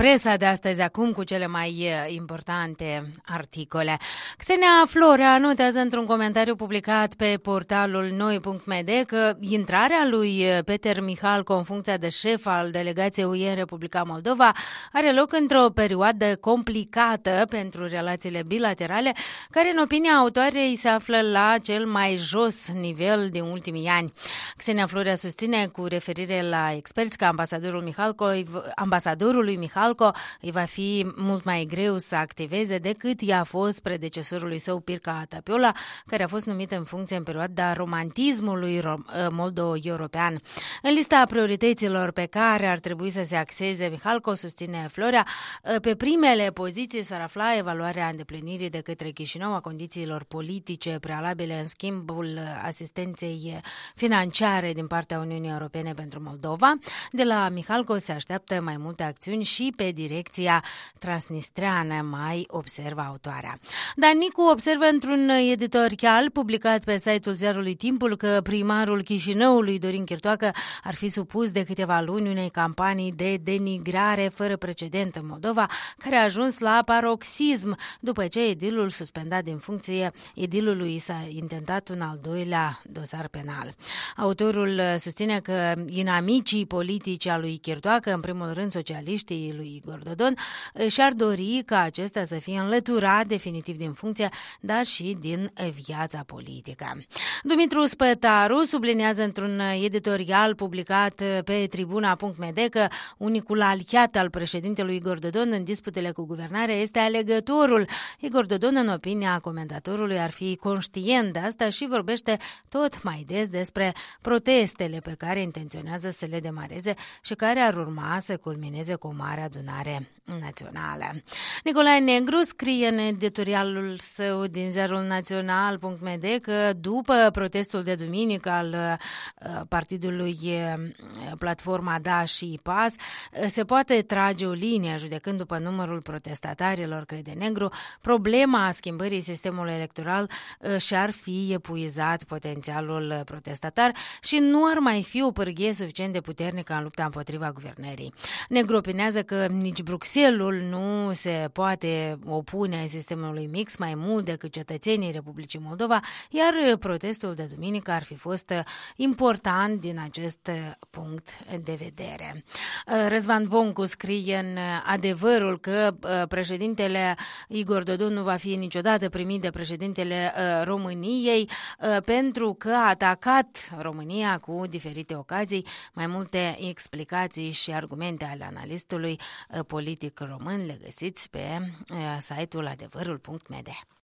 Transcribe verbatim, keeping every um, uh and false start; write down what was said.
presa de astăzi acum cu cele mai importante articole. Xenia Florea notează într-un comentariu publicat pe portalul noi punct m d că intrarea lui Peter Mihalko în funcția de șef al delegației U E în Republica Moldova are loc într-o perioadă complicată pentru relațiile bilaterale, care în opinia autoarei se află la cel mai jos nivel din ultimii ani. Xenia Florea susține cu referire la experți că ambasadorul Mihalko, ambasadorului Mihalko îi va fi mult mai greu să activeze decât i-a fost predecesorului său Pirca Atapiola, care a fost numit în funcție în perioada romantismului moldo-european. În lista priorităților pe care ar trebui să se axeze Mihalko, susține Florea, pe primele poziții s-ar afla evaluarea îndeplinirii de către Chișinău a condițiilor politice prealabile în schimbul asistenței financiare din partea Uniunii Europene pentru Moldova. De la Mihalko se așteaptă mai multe acțiuni și pe direcția transnistreană, mai observă autoarea. Dan Nicu observă într-un editorial publicat pe site-ul ziarului Timpul că primarul Chișinăului, Dorin Chirtoacă, ar fi supus de câteva luni unei campanii de denigrare fără precedent în Moldova, care a ajuns la paroxism după ce edilul suspendat din funcție edilului s-a intentat un al doilea dosar penal. Autorul susține că inamicii politici a lui Chirtoacă, în primul rând socialiștii lui Igor Dodon, și-ar dori ca acesta să fie înlăturat definitiv din funcție, dar și din viața politică. Dumitru Spătaru subliniază într-un editorial publicat pe tribuna punct m d că unicul aliat al președintelui Igor Dodon în disputele cu guvernarea este alegătorul. Igor Dodon, în opinia comentatorului, ar fi conștient de asta și vorbește tot mai des despre protestele pe care intenționează să le demareze și care ar urma să culmineze cu o mare adunare națională. Nicolae Negru scrie în editorialul său din ziarul național punct m d că după protestul de duminică al partidului Platforma Da și P A S se poate trage o linie judecând după numărul protestatarilor, crede Negru, problema schimbării sistemului electoral și-ar fi epuizat potențialul protestatar și nu ar mai fi o pârghie suficient de puternică în lupta împotriva guvernării. Negru opinează că nici Bruxelul nu se poate opune sistemului mix mai mult decât cetățenii Republicii Moldova, iar protestul de duminică ar fi fost important din acest punct de vedere. Răzvan Voncu scrie în Adevărul că președintele Igor Dodon nu va fi niciodată primit de președintele României pentru că a atacat România cu diferite ocazii. Mai multe explicații și argumente ale analistului politic român le găsiți pe site-ul adevărul punct m d.